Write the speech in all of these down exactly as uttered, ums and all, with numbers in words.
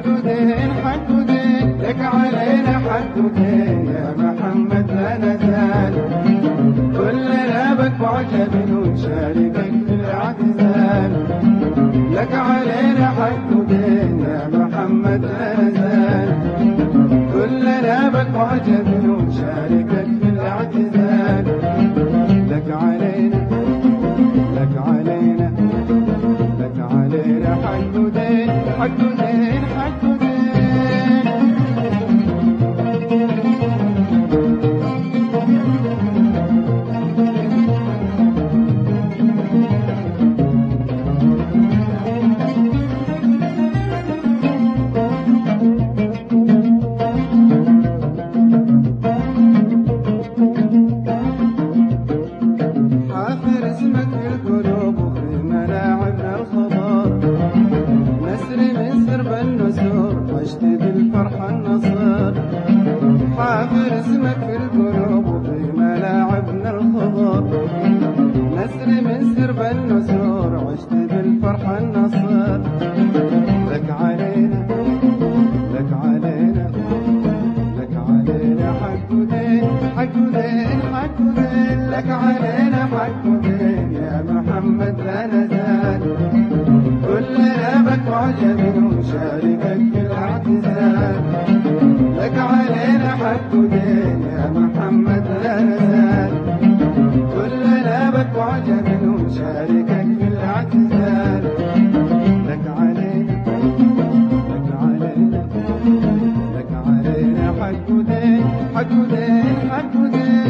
حق دين حق دين لك علينا حق دين يا محمد لا نزال كلنا بك معجب ونشاركك في الاعتزال لك علينا حق دين يا محمد لا نزال كلنا بك معجب ونشاركك في الاعتزال لك علينا لك علينا لك علينا حق دين حق دين حق دين حافر اسمك في القلوب وفي ملاعبنا الخضار نسر من سرب النسور عشت بالفرحة النصار حافر اسمك في القلوب وفي ملاعبنا الخضار نسر من سرب النسور عشت بالفرحة النصار لك علينا لك علينا لك علينا حق دين حق دين حق دين لك علينا حق دين يا محمد لا نزال كلنا بك معجب ونشاركك في الاعتزال لك علينا حق دين يا محمد لا نزال كلنا بك معجب ونشاركك في الاعتزال لك علينا لك علينا لك علينا حق دين حق دين حق دين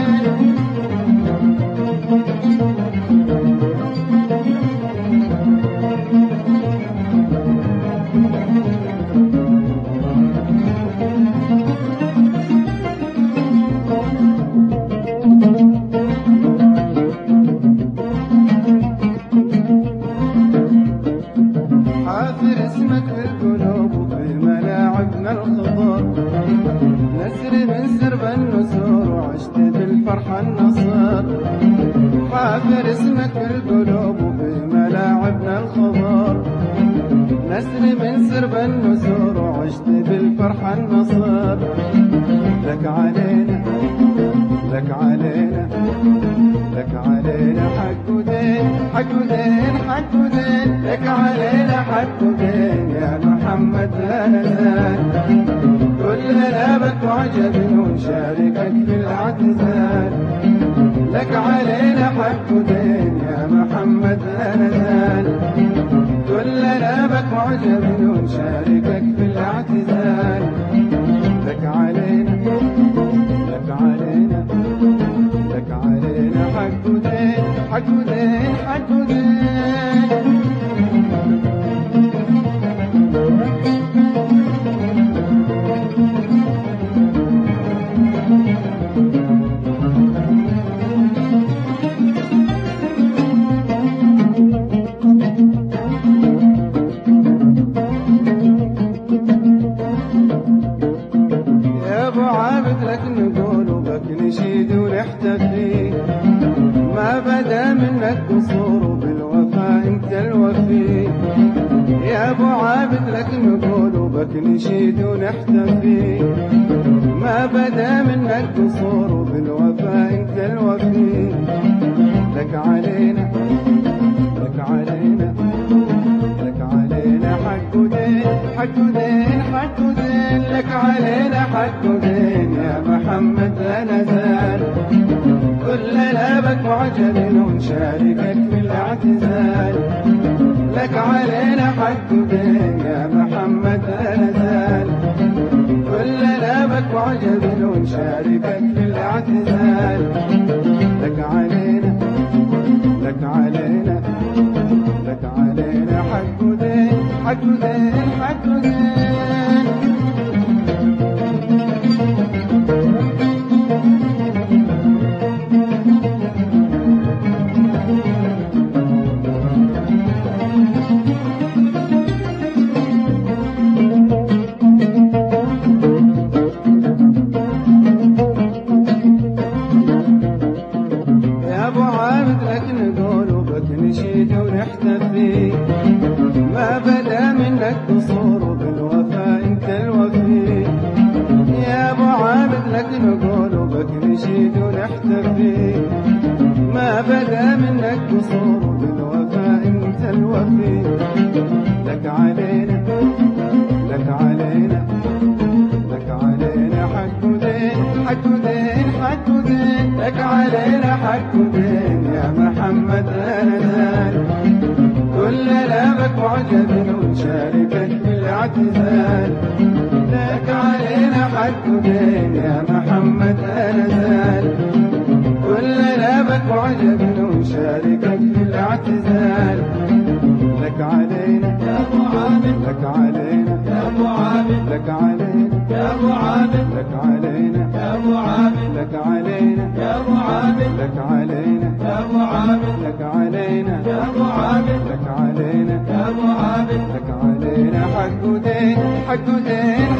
حافر اسمك في القلوب وفي ملاعبنا الخضار نسر من سرب النسور وعشت بالفرحة النصار حافر اسمك في القلوب وفي ملاعبنا الخضار نسر من سرب النسور وعشت بالفرحة النصار لك علينا لك علينا لك علينا حق دين حق دين حق دين لك علينا حق دين يا محمد لا نزال كلنا بك معجب ونشاركك في الاعتزال لك علينا حق دين يا محمد لا نزال كلنا بك معجب ونشاركك في الاعتزال لك علينا لك علينا لك علينا حق دين حق دين حق دين يا ابو عابد لك نقول وبك نشيد ونحتفي ما بدا منك قصور وبالوفاء انت الوفي يا ابو عابد لك نقول وبك نشيد ونحتفي ما بدا منك قصور وبالوفاء انت الوفي لك علينا لك علينا لك علينا حق دين حق دين حق دين لك علينا حق دين يا محمد لا نزال كلنا بك معجب ونشاركك في الاعتزال لك علينا حق دين يا محمد لا نزال كلنا بك معجب ونشاركك في الاعتزال لك علينا لك علينا لك علينا حق دين حق دين حق دين نشيد ونحتفي ما بدا منك قصور بالوفاء نشيد ونحتفي ما بدا منك قصور بالوفاء انت الوفي لك علينا لك علينا لك علينا حق دين حق دين حق دين لك علينا حق دين يا محمد لا نزال كلنا بك معجب ونشاركك بالاعتزال لك علينا حق دين يا محمد لا نزال كلنا بك معجب ونشاركك بالاعتزال لك علينا يا ابو عامر لك علينا يا ابو عامر لك علينا يا ابو عامر لك علينا يا ابو عامر لك علينا يا ابو عامر لك علينا يا ابو عامر لك علينا يا ابو عامر لك علينا يا ابو عامر لك علينا حق دين حق دين